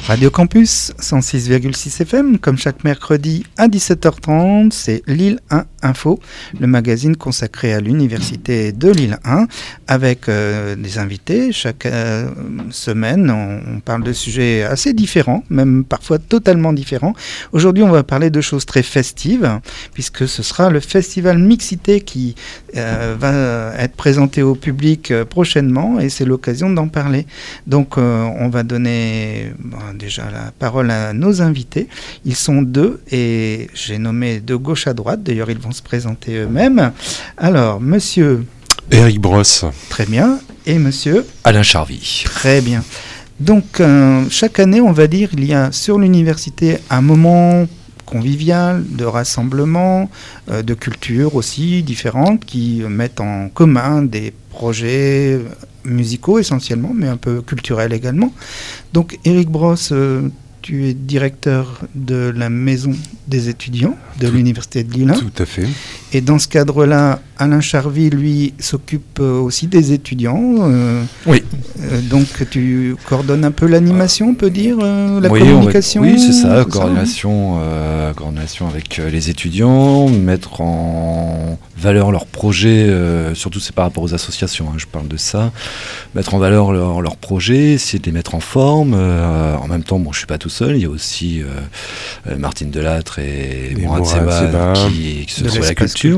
Radio Campus 106,6 FM, comme chaque mercredi à 17h30, c'est Lille 1 Info, le magazine consacré à l'université de Lille 1, avec des invités. Chaque semaine, on parle de sujets assez différents, même parfois totalement différents. Aujourd'hui, on va parler de choses très festives, puisque ce sera le festival Mixité qui va être présenté au public prochainement, et c'est l'occasion d'en parler. Donc, on va donner déjà la parole à nos invités. Ils sont deux, et j'ai nommé de gauche à droite. D'ailleurs, ils vont se présenter eux-mêmes. Alors, monsieur... Éric Brosse. Très bien. Et monsieur... Alain Charvy. Très bien. Donc, chaque année, on va dire, il y a sur l'université un moment convivial, de rassemblement, de cultures aussi différentes qui mettent en commun des projets musicaux essentiellement, mais un peu culturels également. Donc, Éric Brosse, tu es directeur de la maison des étudiants de l'université de Lille 1. Tout à fait. Et dans ce cadre-là, Alain Charvy, lui, s'occupe aussi des étudiants. Oui. Donc, tu coordonnes un peu l'animation, on peut dire, la communication. Oui, c'est ça, coordination avec les étudiants, mettre en valeur leurs projets, surtout c'est par rapport aux associations, je parle de ça, mettre en valeur leurs projets, essayer de les mettre en forme. En même temps, je ne suis pas tout seul, il y a aussi Martine Delattre et Mourad Seba qui se trouvent à la culture.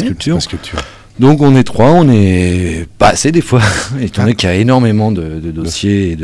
Donc on est trois, on est pas assez des fois, étant donné qu'il y a énormément de dossiers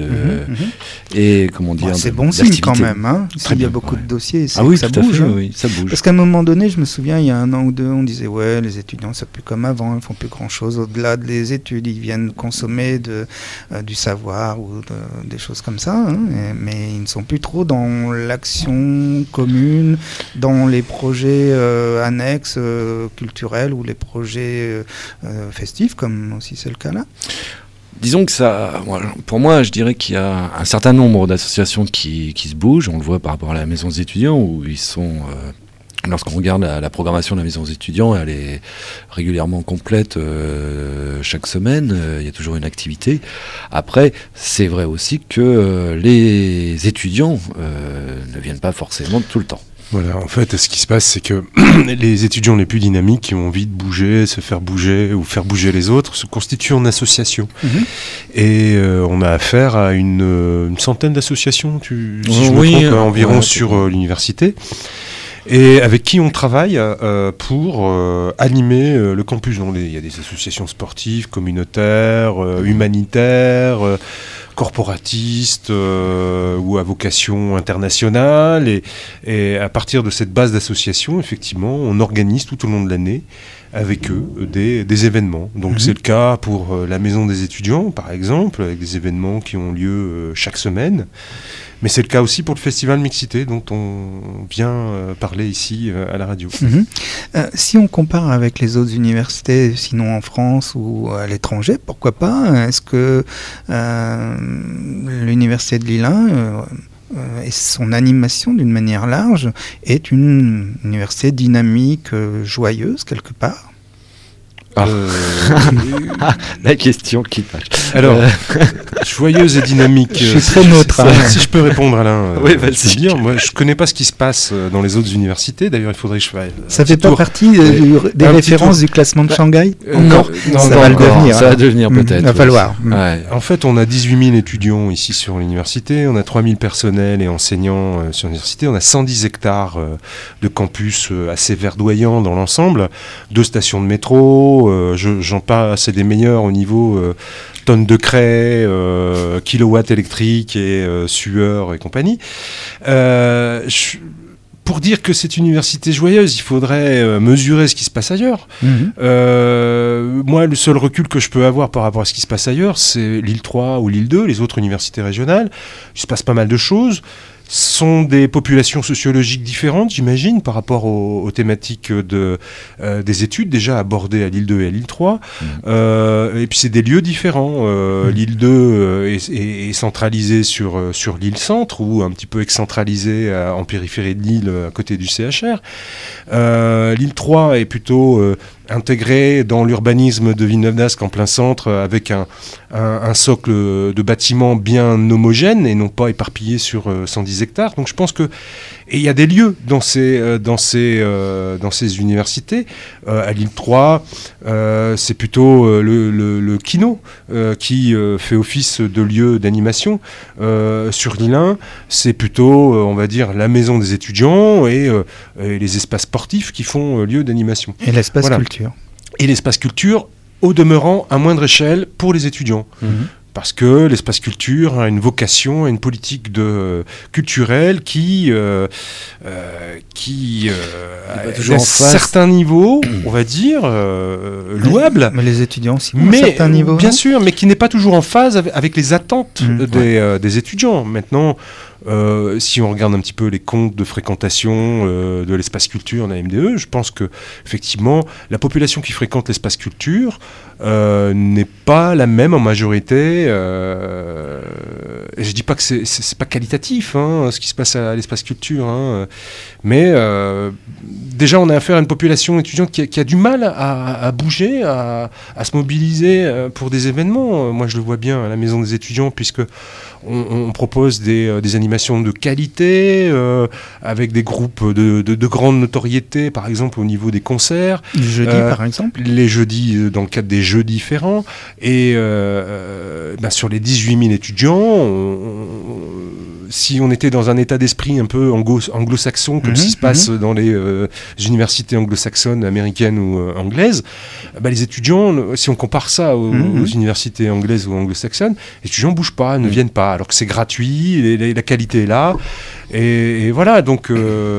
et comment dire. C'est bon signe quand même, hein. S'il y a beaucoup de dossiers, ça bouge. Oui, ça bouge. Parce qu'à un moment donné, je me souviens, il y a 1 an ou 2, on disait ouais, les étudiants c'est plus comme avant, ils font plus grand chose au-delà des études, ils viennent consommer du savoir ou des choses comme ça, hein, mais ils ne sont plus trop dans l'action commune, dans les projets annexes culturels ou les projets festifs, comme aussi c'est le cas là. Disons que ça, pour moi, je dirais qu'il y a un certain nombre d'associations qui se bougent. On le voit par rapport à la maison des étudiants où ils sont... Lorsqu'on regarde la programmation de la maison des étudiants, elle est régulièrement complète chaque semaine. Il y a toujours une activité. Après, c'est vrai aussi que les étudiants ne viennent pas forcément tout le temps. Voilà, en fait, ce qui se passe, c'est que les étudiants les plus dynamiques, qui ont envie de bouger, se faire bouger ou faire bouger les autres, se constituent en association. Et on a affaire à une centaine d'associations, si je me trompe, environ sur l'université. Et avec qui on travaille pour animer le campus. Il y a des associations sportives, communautaires, humanitaires, corporatistes ou à vocation internationale. Et à partir de cette base d'associations, effectivement, on organise tout au long de l'année avec eux des événements. Donc c'est le cas pour la maison des étudiants, par exemple, avec des événements qui ont lieu chaque semaine. Mais c'est le cas aussi pour le festival Mixité, dont on vient parler ici à la radio. Si on compare avec les autres universités, sinon en France ou à l'étranger, pourquoi pas ? Est-ce que l'université de Lille 1 et son animation d'une manière large est une université dynamique, joyeuse quelque part ? La question qui fâche. Alors, joyeuse et dynamique. Je suis très neutre. Si je peux répondre, Alain. Oui, vas-y. C'est bien. Moi, je connais pas ce qui se passe dans les autres universités. D'ailleurs, il faudrait que je fasse. Ça fait pas partie des références du classement de Shanghai encore. Ça va le devenir. Ça va devenir peut-être. Il va falloir. Ouais. En fait, on a 18 000 étudiants ici sur l'université. On a 3 000 personnels et enseignants sur l'université. On a 110 hectares de campus assez verdoyants dans l'ensemble. 2 stations de métro. J'en passe, c'est des meilleurs au niveau tonnes de craie, kilowatts électriques et sueur et compagnie. Pour dire que c'est une université joyeuse, il faudrait mesurer ce qui se passe ailleurs. Moi, le seul recul que je peux avoir par rapport à ce qui se passe ailleurs, c'est Lille 3 ou Lille 2, les autres universités régionales. Il se passe pas mal de choses. Sont des populations sociologiques différentes, j'imagine, par rapport aux thématiques des études déjà abordées à Lille 2 et à Lille 3. Et puis c'est des lieux différents. Lille 2 est centralisée sur l'île centre, ou un petit peu excentralisée en périphérie de Lille, à côté du CHR. Lille 3 est plutôt intégré dans l'urbanisme de Villeneuve-d'Ascq en plein centre, avec un socle de bâtiments bien homogène et non pas éparpillé sur 110 hectares. Donc je pense que et il y a des lieux dans ces universités. À Lille 3, c'est plutôt le Kino qui fait office de lieu d'animation. Sur Lille 1, c'est plutôt, on va dire, la maison des étudiants et les espaces sportifs qui font lieu d'animation. Et l'espace culture. Et l'espace culture, au demeurant, à moindre échelle pour les étudiants. Parce que l'espace culture a une vocation, a une politique culturelle qui à certains niveaux, on va dire, louable. Mais les étudiants aussi, à certains niveaux. Bien sûr, mais qui n'est pas toujours en phase avec les attentes des étudiants. Maintenant, si on regarde un petit peu les comptes de fréquentation de l'espace culture en AMDE, je pense que effectivement la population qui fréquente l'espace culture n'est pas la même en majorité. Et je dis pas que c'est pas qualitatif ce qui se passe à l'espace culture, mais déjà on a affaire à une population étudiante qui a du mal à bouger, à se mobiliser pour des événements. Moi je le vois bien à la maison des étudiants, puisque on propose des animations de qualité, avec des groupes de grande notoriété, par exemple au niveau des concerts. Le jeudi, par exemple. Les jeudis, dans le cadre des jeux différents. Et sur les 18 000 étudiants, si on était dans un état d'esprit un peu anglo-saxon, comme ce qui se passe dans les universités anglo-saxonnes, américaines ou anglaises, les étudiants, si on compare ça aux universités anglaises ou anglo-saxonnes, les étudiants ne bougent pas, ne viennent pas, alors que c'est gratuit, la qualité est là. Et voilà, donc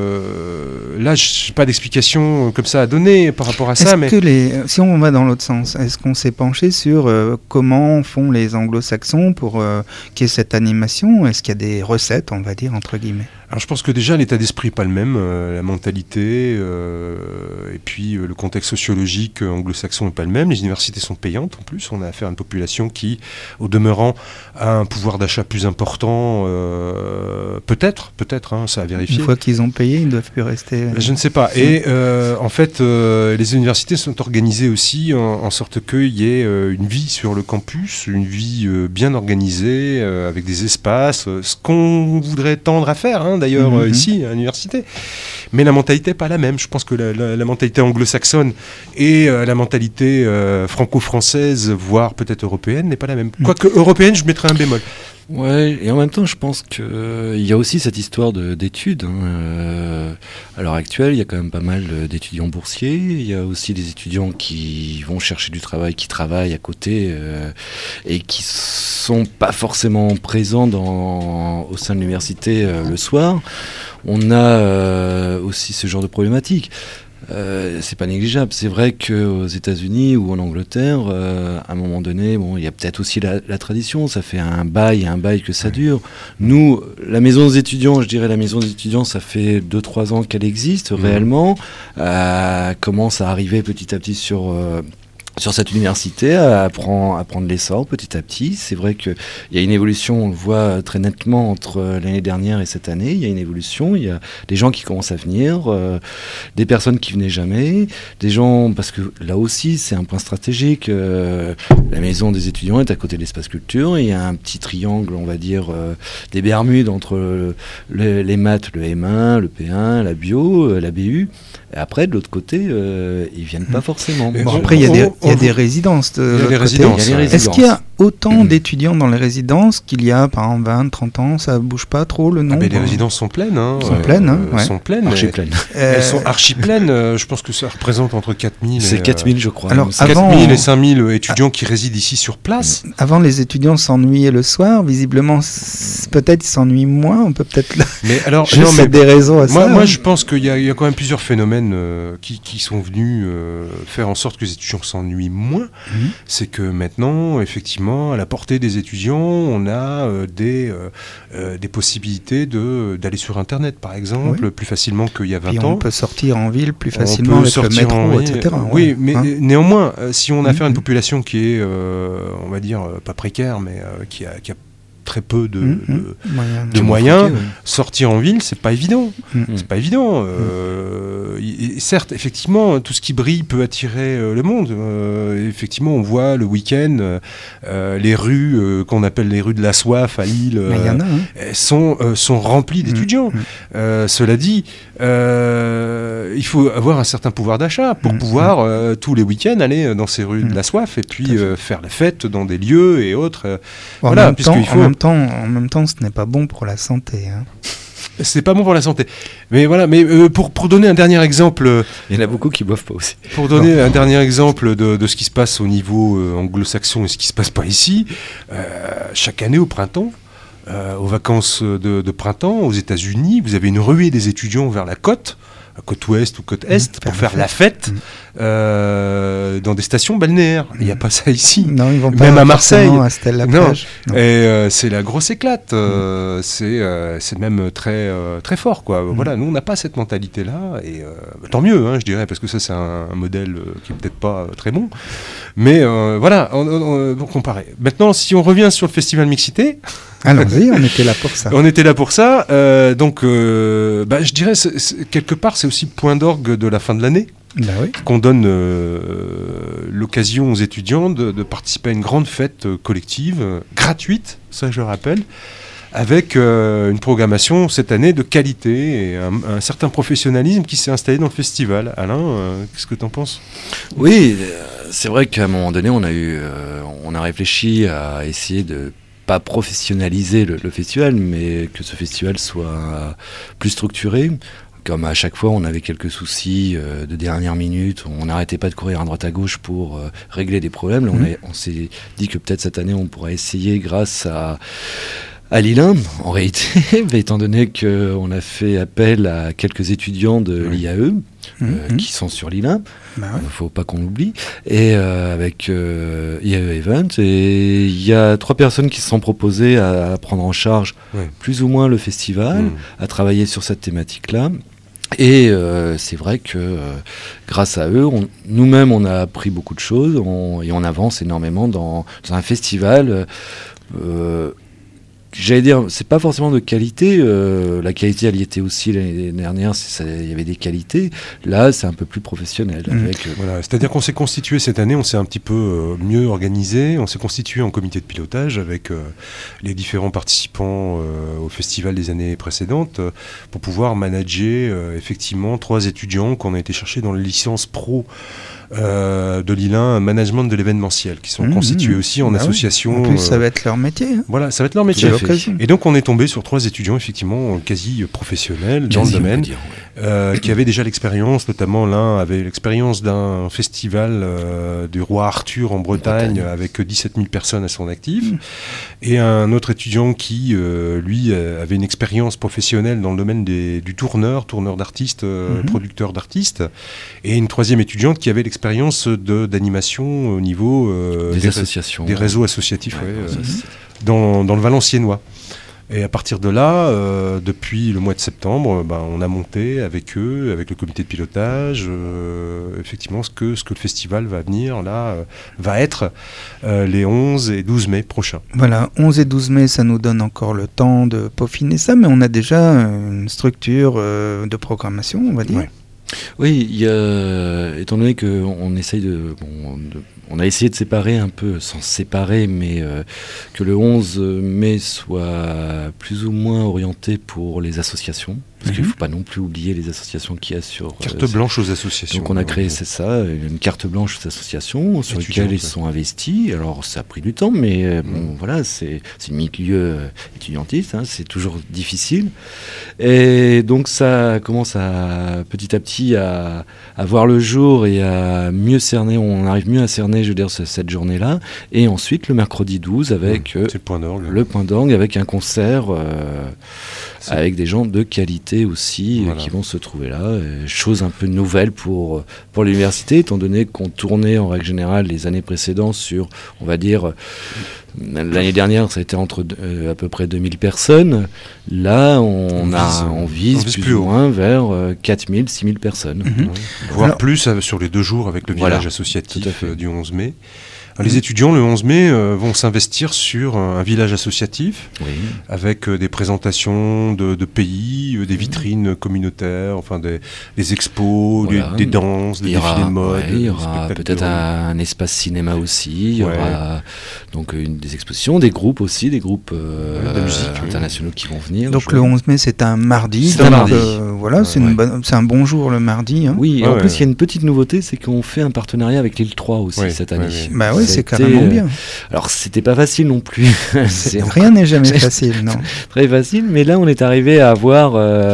là, je n'ai pas d'explication comme ça à donner par rapport à ça. Si on va dans l'autre sens, est-ce qu'on s'est penché sur comment font les anglo-saxons pour qu'il y ait cette animation? Est-ce qu'il y a des recettes, on va dire, entre guillemets? Alors je pense que déjà l'état d'esprit n'est pas le même, la mentalité et puis le contexte sociologique anglo-saxon n'est pas le même. Les universités sont payantes en plus, on a affaire à une population qui, au demeurant, a un pouvoir d'achat plus important, peut-être, ça a vérifié. Une fois qu'ils ont payé, ils ne doivent plus rester... Je ne sais pas. Et en fait, les universités sont organisées aussi en sorte qu'il y ait une vie sur le campus, une vie bien organisée, avec des espaces, ce qu'on voudrait tendre à faire, d'ailleurs, ici, à l'université. Mais la mentalité n'est pas la même. Je pense que la mentalité anglo-saxonne et la mentalité franco-française, voire peut-être européenne, n'est pas la même. Quoique européenne, je mettrais un bémol. Ouais, et en même temps, je pense qu'il y a aussi cette histoire d'études. À l'heure actuelle, il y a quand même pas mal d'étudiants boursiers. Il y a aussi des étudiants qui vont chercher du travail, qui travaillent à côté et qui sont pas forcément présents au sein de l'université le soir. On a aussi ce genre de problématique. C'est pas négligeable. C'est vrai qu'aux États-Unis ou en Angleterre, à un moment donné, il y a peut-être aussi la tradition. Ça fait un bail que ça dure. Nous, la maison des étudiants, ça fait 2-3 ans qu'elle existe réellement. Commence à arriver petit à petit sur cette université, à prendre l'essor petit à petit. C'est vrai qu'il y a une évolution, on le voit très nettement entre l'année dernière et cette année. Il y a une évolution, il y a des gens qui commencent à venir, des personnes qui venaient jamais, des gens, parce que là aussi c'est un point stratégique, la maison des étudiants est à côté de l'espace culture, et il y a un petit triangle, on va dire, des Bermudes entre les maths, le M1, le P1, la bio, la BU. Et après, de l'autre côté, ils viennent pas forcément. Après, il y a des résidences. Est-ce qu'il y a autant d'étudiants dans les résidences qu'il y a, par exemple, 20, 30 ans? Ça bouge pas trop, le nombre? Les résidences sont pleines. Sont pleines. Archi pleines. Elles sont archi pleines. Je pense que ça représente entre 4000 C'est 4000, je crois. Alors, 4000 et 5000 étudiants qui résident ici sur place. Avant, les étudiants s'ennuyaient le soir. Visiblement, peut-être ils s'ennuient moins. On peut peut-être mettre des raisons à ça. Moi, je pense qu'il y a quand même plusieurs phénomènes qui sont venus faire en sorte que les étudiants s'ennuient moins. C'est que maintenant, effectivement, à la portée des étudiants, on a des possibilités d'aller sur Internet, par exemple, plus facilement qu'il y a 20 ans. On peut sortir en ville plus facilement avec le métro, etc. Oui, mais néanmoins, si on a affaire à une population qui est, on va dire, pas précaire, mais qui a très peu de Moyen. moyens, ouais. sortir en ville, c'est pas évident. Mm. C'est pas évident. Et certes, effectivement, tout ce qui brille peut attirer le monde. Effectivement, on voit le week-end les rues qu'on appelle les rues de la soif à Lille Mais il y en a, hein. elles sont remplies d'étudiants. Cela dit, il faut avoir un certain pouvoir d'achat pour pouvoir tous les week-ends aller dans ces rues de la soif et puis faire la fête dans des lieux et autres. En Voilà, même puisqu'il faut... en même temps, ce n'est pas bon pour la santé. Hein. C'est pas bon pour la santé. Mais voilà, pour donner un dernier exemple... Il y en a beaucoup qui boivent pas aussi. Pour donner un dernier exemple de ce qui se passe au niveau anglo-saxon et ce qui se passe pas ici, chaque année au printemps, aux vacances de printemps, aux États-Unis, vous avez une ruée des étudiants vers la côte ouest ou côte est, pour faire la fête dans des stations balnéaires. Il n'y a pas ça ici. Non, ils vont pas même à Marseille. À Stella-la-Plage. Non. Et c'est la grosse éclate. C'est même très, très fort, quoi. Voilà, nous, on n'a pas cette mentalité-là. Et tant mieux, hein, je dirais, parce que ça, c'est un modèle qui n'est peut-être pas très bon. Mais voilà, pour comparer. Maintenant, si on revient sur le festival Mixité... Allons-y, on était là pour ça. On était là pour ça. Donc, je dirais, quelque part, c'est aussi le point d'orgue de la fin de l'année. Ben oui. Qu'on donne l'occasion aux étudiants de participer à une grande fête collective, gratuite, ça je le rappelle, avec une programmation cette année de qualité et un certain professionnalisme qui s'est installé dans le festival. Alain, qu'est-ce que tu en penses ? Oui, c'est vrai qu'à un moment donné, on a réfléchi à essayer de pas professionnaliser le festival, mais que ce festival soit plus structuré. Comme à chaque fois, on avait quelques soucis de dernière minute, on n'arrêtait pas de courir à droite à gauche pour régler des problèmes. Là, on s'est dit que peut-être cette année, on pourrait essayer grâce à Lille 1, en réalité, étant donné qu'on a fait appel à quelques étudiants de l'IAE, qui sont sur Lille 1, il ne faut pas qu'on l'oublie, et avec IAE Event, et il y a 3 personnes qui se sont proposées à prendre en charge plus ou moins le festival, à travailler sur cette thématique-là. Et c'est vrai que grâce à eux, nous-mêmes, on a appris beaucoup de choses, et on avance énormément dans un festival. J'allais dire, c'est pas forcément de qualité. La qualité, elle y était aussi l'année dernière. Il y avait des qualités. Là, c'est un peu plus professionnel. Voilà, c'est-à-dire qu'on s'est constitué cette année, on s'est un petit peu mieux organisé. On s'est constitué en comité de pilotage avec les différents participants au festival des années précédentes pour pouvoir manager effectivement 3 étudiants qu'on a été chercher dans les licences pro de Lille 1, management de l'événementiel, qui sont constitués aussi en association. En plus, ça va être leur métier. Hein. Voilà, ça va être leur métier. Et donc, on est tombé sur 3 étudiants, effectivement, quasi professionnels dans le domaine, qui avaient déjà l'expérience, notamment l'un avait l'expérience d'un festival du roi Arthur en Bretagne, avec 17 000 personnes à son actif, et un autre étudiant qui, lui, avait une expérience professionnelle dans le domaine du tourneur d'artistes, producteur d'artistes, et une 3e étudiante qui avait l'expérience d'animation au niveau des associations, des réseaux associatifs dans le Valenciennois. Et à partir de là, depuis le mois de septembre, on a monté avec eux, avec le comité de pilotage, effectivement ce que le festival va venir là, va être les 11 et 12 mai prochains. Voilà, 11 et 12 mai, ça nous donne encore le temps de peaufiner ça, mais on a déjà une structure de programmation, on va dire. Ouais. Oui, étant donné qu'on essaye on a essayé de séparer un peu, sans se séparer, mais que le 11 mai soit plus ou moins orienté pour les associations. Parce qu'il ne faut pas non plus oublier les associations qu'il y a sur... Carte blanche aux associations. Donc on a créé, c'est ça, une carte blanche aux associations sur lesquelles ils sont investis. Alors ça a pris du temps, mais bon, voilà, c'est un milieu étudiantiste, hein, c'est toujours difficile. Et donc ça commence petit à petit à voir le jour et à mieux cerner, on arrive mieux à cerner, je veux dire, cette journée-là. Et ensuite, le mercredi 12, avec c'est le point d'orgue, avec un concert... avec des gens de qualité aussi qui vont se trouver là. Chose un peu nouvelle pour l'université, étant donné qu'on tournait en règle générale les années précédentes sur, on va dire, l'année dernière ça a été entre à peu près 2000 personnes. Là, on vise plus ou moins vers 4000, 6000 personnes. Voire plus sur les 2 jours avec le village associatif du 11 mai. Les étudiants, le 11 mai, vont s'investir sur un village associatif, avec des présentations de pays, des vitrines communautaires, enfin des expos, des danses, des défilés de mode. Il y aura peut-être un espace cinéma aussi, il y aura donc des expositions, des groupes aussi, des groupes de musique internationaux qui vont venir. Donc le 11 mai, c'est un mardi. C'est un mardi. Voilà, c'est un bon jour le mardi. Hein. Oui, et en plus, il y a une petite nouveauté, c'est qu'on fait un partenariat avec l'île 3 aussi cette année. Bah oui, c'est carrément bien. Alors, c'était pas facile non plus. Rien n'est jamais facile, non. Très facile, mais là, on est arrivé à avoir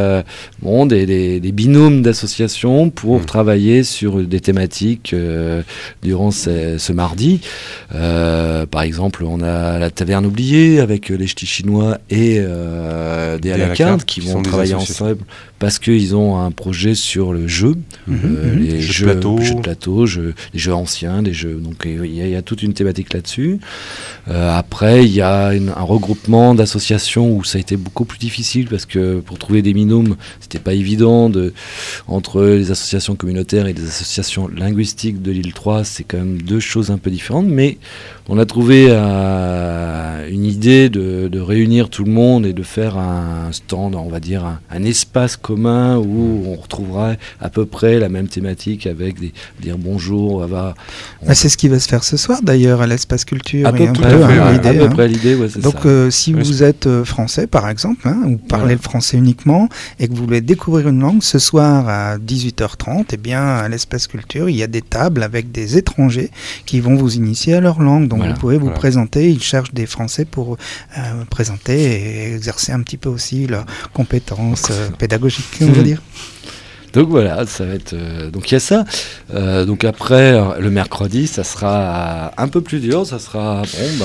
des binômes d'associations pour travailler sur des thématiques durant ce mardi. Par exemple, on a la Taverne Oubliée avec les ch'tis chinois et des à la carte qui vont travailler ensemble parce qu'ils ont un projet sur le jeu, les jeux de plateau, les jeux anciens, des jeux. Donc il y a toute une thématique là-dessus. Après, il y a un regroupement d'associations où ça a été beaucoup plus difficile parce que pour trouver des binômes, c'était pas évident entre les associations communautaires et les associations linguistiques de l'île 3, c'est quand même deux choses un peu différentes, mais on a trouvé une idée de réunir tout le monde et de faire un stand, on va dire un espace commun où on retrouvera à peu près la même thématique avec dire bonjour. C'est ce qui va se faire ce soir d'ailleurs à l'espace culture. À peu près l'idée, c'est donc, ça. Si vous êtes français par exemple, ou parlez le français uniquement et que vous voulez découvrir une langue, ce soir à 18h30, eh bien, à l'espace culture, il y a des tables avec des étrangers qui vont vous initier à leur langue. Donc vous pouvez vous présenter, ils cherchent des Français pour présenter et exercer un petit peu aussi leurs compétences pédagogiques, on va dire. Donc voilà, ça va être. Donc il y a ça. Donc après, le mercredi, ça sera un peu plus dur. Ça sera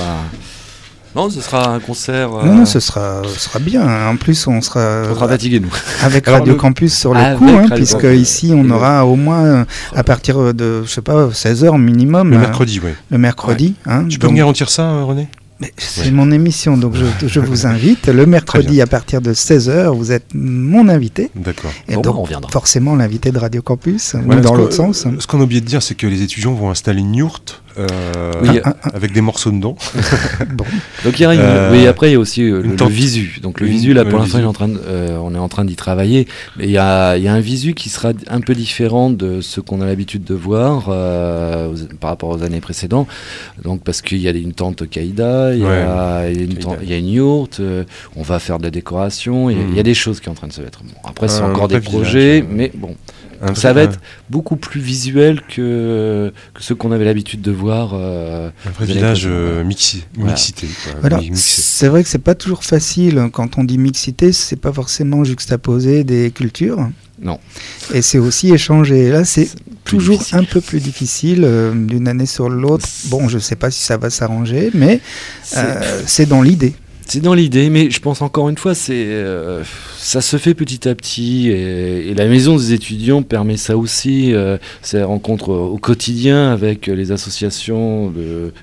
non, ce sera un concert. Non, ce sera bien. En plus, on sera fatigués, nous. Avec Radio Campus sur le coup, puisque ici, on aura au moins à partir de, 16h minimum. Le mercredi, oui. Le mercredi. Tu peux me garantir ça, René ? C'est mon émission, donc je vous invite. Le mercredi à partir de 16h, vous êtes mon invité. D'accord. Et donc, on viendra. Forcément, l'invité de Radio Campus, ou dans l'autre sens. Ce qu'on a oublié de dire, c'est que les étudiants vont installer une yourte avec des morceaux dedans. Bon. Donc il y a après il y a aussi le visu. Donc le visu là pour l'instant on est en train d'y travailler, mais il y a un visu qui sera un peu différent de ce qu'on a l'habitude de voir par rapport aux années précédentes. Donc parce qu'il y a une tente Caïda, il y a une yourte, on va faire de la décoration, il y a des choses qui sont en train de se mettre. Bon, après c'est encore des projets, mais bon. Ça va être beaucoup plus visuel que ce qu'on avait l'habitude de voir. Un vrai village mixité. Alors, c'est vrai que c'est pas toujours facile. Quand on dit mixité, c'est pas forcément juxtaposer des cultures. Non. Et c'est aussi échanger. Là, c'est toujours difficile. Un peu plus difficile d'une année sur l'autre. Bon, je sais pas si ça va s'arranger, mais c'est dans l'idée. C'est dans l'idée, mais je pense encore une fois, ça se fait petit à petit, et la maison des étudiants permet ça aussi, ces rencontres au quotidien avec les associations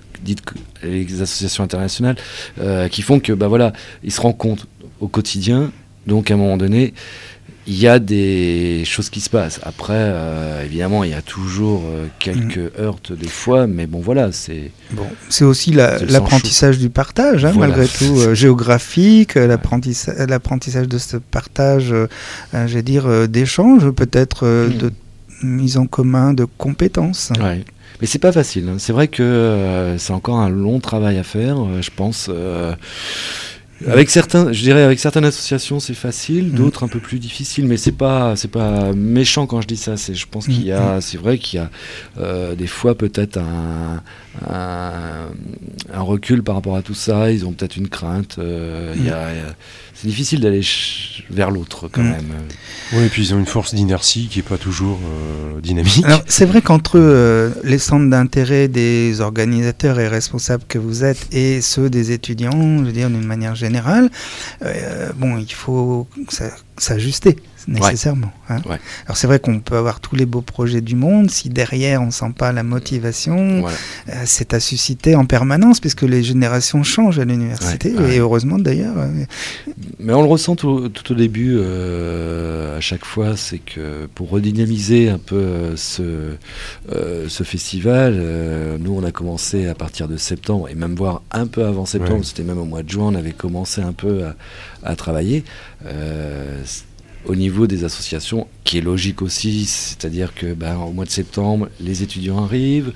les associations internationales, qui font que ils se rencontrent au quotidien, donc à un moment donné, il y a des choses qui se passent. Après, évidemment, il y a toujours quelques heurts des fois, mais bon, voilà, c'est... Bon, c'est aussi l'apprentissage du partage, malgré tout, géographique, l'apprentissage de ce partage, d'échange, peut-être de mise en commun de compétences. Ouais. Mais c'est pas facile. C'est vrai que c'est encore un long travail à faire, je pense... Avec certaines associations c'est facile, d'autres un peu plus difficile, mais c'est pas méchant quand je dis ça. Je pense c'est vrai qu'il y a des fois peut-être un recul par rapport à tout ça. Ils ont peut-être une crainte. C'est difficile d'aller vers l'autre quand même. Oui, et puis ils ont une force d'inertie qui est pas toujours dynamique. Alors c'est vrai qu'entre les centres d'intérêt des organisateurs et responsables que vous êtes et ceux des étudiants, je veux dire d'une manière générale, il faut s'ajuster. nécessairement. Hein. Ouais. Alors c'est vrai qu'on peut avoir tous les beaux projets du monde, si derrière on sent pas la motivation, c'est à susciter en permanence, puisque les générations changent à l'université, et heureusement d'ailleurs. Mais on le ressent tout au début, à chaque fois, c'est que pour redynamiser un peu ce festival, nous on a commencé à partir de septembre, et même voire un peu avant septembre, c'était même au mois de juin, on avait commencé un peu à travailler au niveau des associations, qui est logique aussi, c'est-à-dire que au mois de septembre, les étudiants arrivent,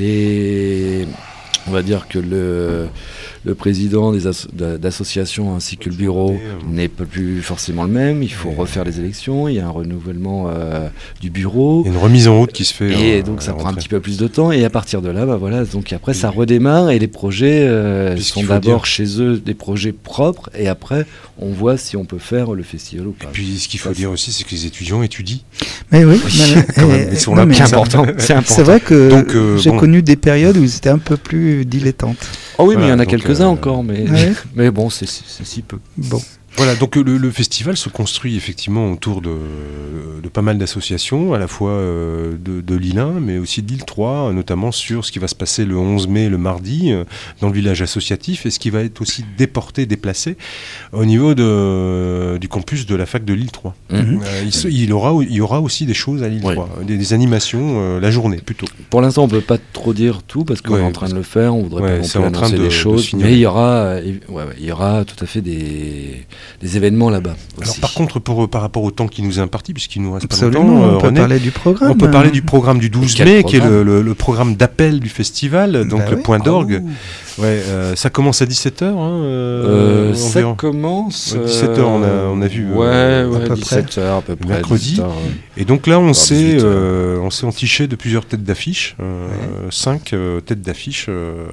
on va dire que le président d'associations ainsi que le bureau n'est pas plus forcément le même. Il faut refaire les élections, il y a un renouvellement du bureau. Il y a une remise en route qui se fait. Et donc ça prend un petit peu plus de temps. Et à partir de là, donc après ça redémarre et les projets sont d'abord chez eux des projets propres. Et après, on voit si on peut faire le festival ou pas. Et puis ce qu'il faut dire aussi, c'est que les étudiants étudient. Mais oui, ils sont là. C'est important. C'est vrai que j'ai connu des périodes où c'était un peu plus dilettante. Oh oui, mais il y en a quelques-uns encore, mais bon, c'est si peu. Bon. Voilà, donc le festival se construit effectivement autour de pas mal d'associations, à la fois de l'île 1, mais aussi de l'île 3, notamment sur ce qui va se passer le 11 mai, le mardi, dans le village associatif, et ce qui va être aussi déplacé au niveau du campus de la fac de l'île 3. Il y aura aussi des choses à l'île 3, des animations la journée plutôt. Pour l'instant, on ne peut pas trop dire tout, parce qu'on est en train de le faire, on voudrait pas non plus annoncer des choses, mais il y aura tout à fait des événements là-bas aussi. Alors par contre, par rapport au temps qui nous est imparti, puisqu'il nous reste pas longtemps, on peut parler du programme. On peut parler du programme du 12 mai, qui est le programme d'appel du festival, donc le point d'orgue. Ça commence à 17h. Ça commence... 17h, on a vu. À 17h à peu près. Mercredi. Et donc là, on s'est entiché de plusieurs têtes d'affiche, 5 têtes d'affiche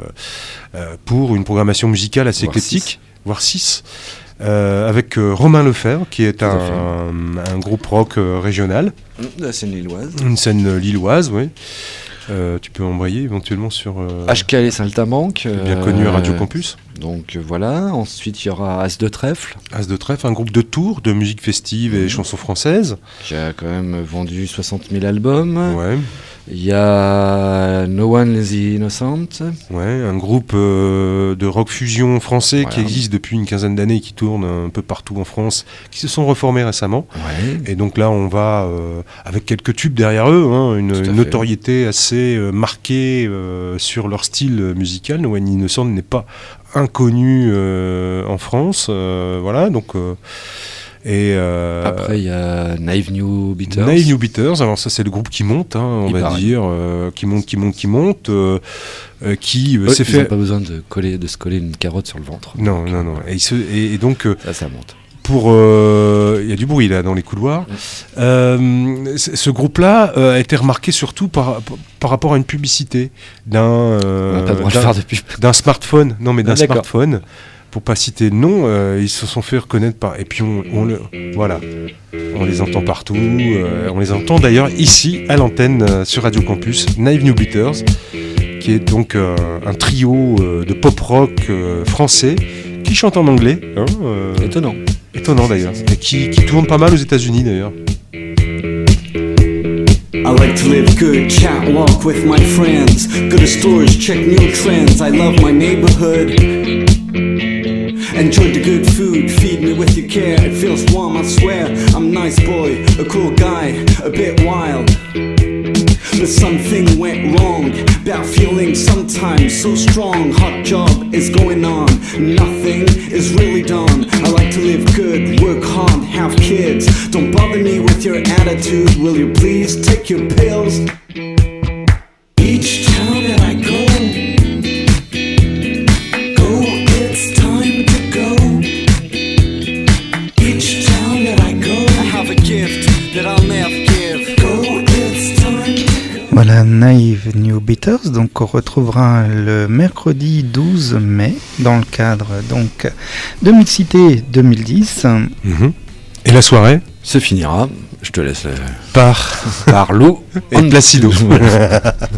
pour une programmation musicale assez éclectique, voire 6. Avec Romain Lefebvre, qui est un groupe rock régional. La scène lilloise. Une scène lilloise, oui. Tu peux embrayer éventuellement sur... HKL Saltamanque. Bien connu à Radio Campus. Donc voilà, ensuite il y aura As de Trèfle. As de Trèfle, un groupe de Tours, de musique festive et chansons françaises. Qui a quand même vendu 60 000 albums. Ouais. Il y a No One is Innocent. Ouais, un groupe de rock fusion français qui existe depuis une quinzaine d'années, qui tourne un peu partout en France, qui se sont reformés récemment. Ouais. Et donc là, on va, avec quelques tubes derrière eux, une notoriété assez marquée sur leur style musical. No One is Innocent n'est pas inconnu en France. Voilà, donc... après il y a Naive New Beaters. Naive New Beaters, alors ça c'est le groupe qui monte, qui monte, qui s'est fait. Ils n'ont pas besoin de se coller une carotte sur le ventre. Non. Et donc ça monte. Il y a du bruit là dans les couloirs. Ce groupe-là a été remarqué surtout par rapport à une publicité d'un smartphone. Non, mais d'un smartphone. Pour pas citer le nom, ils se sont fait reconnaître par... Et puis on les entend partout. On les entend d'ailleurs ici à l'antenne sur Radio Campus, Naive New Beaters, qui est donc un trio de pop rock français qui chante en anglais. Étonnant d'ailleurs. Et qui tourne pas mal aux États-Unis d'ailleurs. I like to live good, chat, walk with my friends. Go to stores, check new trends. I love my neighborhood. Enjoy the good food, feed me with your care. It feels warm, I swear. I'm a nice boy, a cool guy, a bit wild. But something went wrong. Bad feeling sometimes so strong. Hot job is going on. Nothing is really done. I like to live good, work hard, have kids. Don't bother me with your attitude. Will you please take your pills? Each town that I go, it's time to go. Each town that I go, I have a gift that I'll never give. Go, it's time to go. Voilà, Naive New Beaters, donc on retrouvera le mercredi 12 mai dans le cadre donc de Mixité 2010. Et la soirée se finira, je te laisse par Lou et Placido.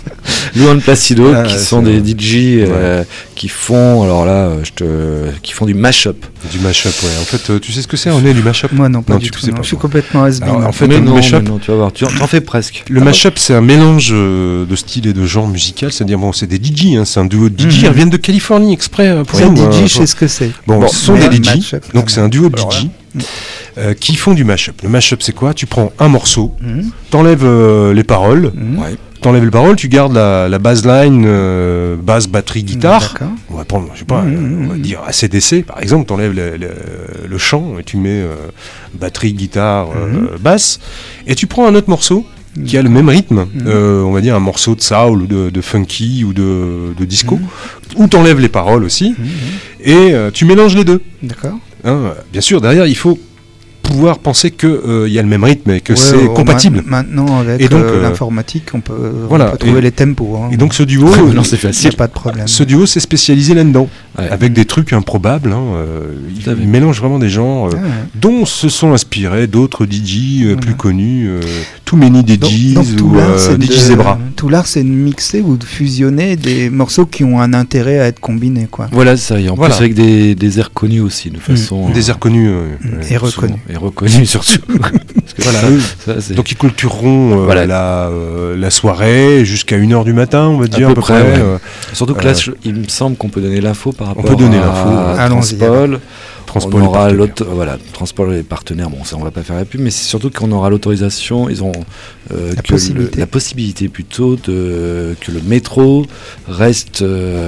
Luan Placido, qui sont c'est des DJ qui font, alors là, qui font du mashup. Du mashup, ouais. En fait, tu sais ce que c'est, on est du mashup? Moi non, pas Non, du tu tout. sais Non. pas. Je suis complètement has-been. Alors, en fait, mais le non, mashup, mais non, tu vas voir, tu en fais presque. le mashup, c'est un mélange de styles et de genres musicaux. C'est-à-dire, bon, c'est des DJ, hein, c'est un duo de DJ. Ils reviennent de Californie exprès pour C'est nous. DJ, je sais ce que c'est. Bon, ce sont mais des un DJ, mashup, donc c'est un duo de alors DJ qui font du mashup. Le mashup, c'est quoi? Tu prends un morceau, Mhm. t'enlèves les paroles, Mhm. Ouais. t'enlèves les paroles, tu gardes la bassline, basse, batterie, guitare. D'accord. On va prendre, je sais pas, on va Mhm. dire ACDC par exemple, t'enlèves le chant et tu mets batterie, guitare, basse, et tu prends un autre morceau qui a le même rythme, on va dire un morceau de soul ou de funky ou de disco, où t'enlèves les paroles aussi, et tu mélanges les deux. D'accord. Hein, bien sûr, derrière, il faut pouvoir penser qu'il y a le même rythme et que c'est compatible. Maintenant, avec Et donc, l'informatique, on peut voilà, trouver les tempos. Hein. Et donc ce duo, Non, c'est Il n'y facile. a pas de problème. ce duo s'est spécialisé là-dedans, Ouais. avec des trucs improbables. Hein, Tout à fait. il mélange vraiment des genres Ah, ouais. dont se sont inspirés d'autres DJ Voilà. plus connus, Too Many DJs Donc, tout ou l'art, c'est DJ Zebra. tout l'art, c'est de mixer ou de fusionner des morceaux qui ont un intérêt à être combinés, quoi. Voilà, ça. Et en Voilà. plus, avec des airs connus aussi, de façon. Des airs connus. Et reconnus. Et reconnus surtout. Parce que Voilà. ça, c'est- Donc ils clôtureront Voilà. la soirée jusqu'à 1h du matin, on va dire à peu près. ouais. Surtout que là, il me semble qu'on peut donner l'info par rapport peut donner à l'info, allons-y, Transpol. Transpol On est aura partenaire. Transpol est partenaire. Bon, ça, on va pas faire la pub, mais c'est surtout qu'on aura l'autorisation. Ils ont possibilité. la possibilité plutôt que le métro reste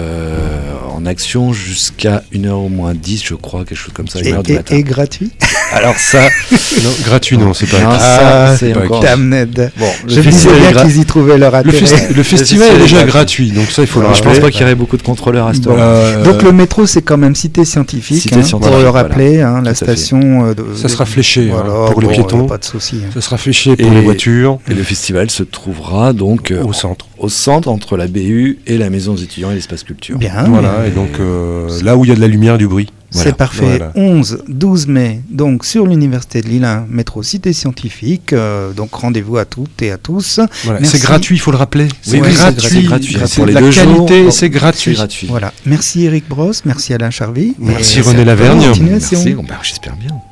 en action jusqu'à 1h au moins 10, je crois, quelque chose comme ça, 1h du matin. Et gratuit. Alors ça, Non, gratuit, non, c'est pas. non, Ah, ça, c'est pas encore. Damned. Bon, Je me disais bien qu'ils y trouvaient leur Le, intérêt. le festival est c'est déjà gratuit. gratuit, donc ça il faut le Je pense rappeler. pas qu'il y aurait beaucoup de contrôleurs à ce Bon. moment. Donc le métro, c'est quand même cité scientifique, Cité hein, scientifique, pour le voilà. rappeler, hein, la Tout à fait. station. Ça sera fléché, hein, voilà, pour les bon, piétons. y a pas de souci. Hein. Ça sera fléché pour Et- les voitures Et le festival se trouvera donc au centre. au centre entre la BU et la maison des étudiants et l'espace culture. Bien. Voilà, et donc là où il y a de la lumière et du bruit. C'est parfait. Voilà. 11-12 mai, donc sur l'université de Lille 1, métro Cité Scientifique. Donc rendez-vous à toutes et à tous. Voilà. Merci. C'est gratuit, il faut le rappeler. C'est oui, gratuit. c'est gratuit. C'est Pour les la 2 jours, qualité, bon, c'est gratuit. C'est gratuit. Voilà. Merci Eric Brosse, merci Alain Charvy. Merci Et René bonne Lavergne. continuation. Merci, bon, bah, j'espère bien.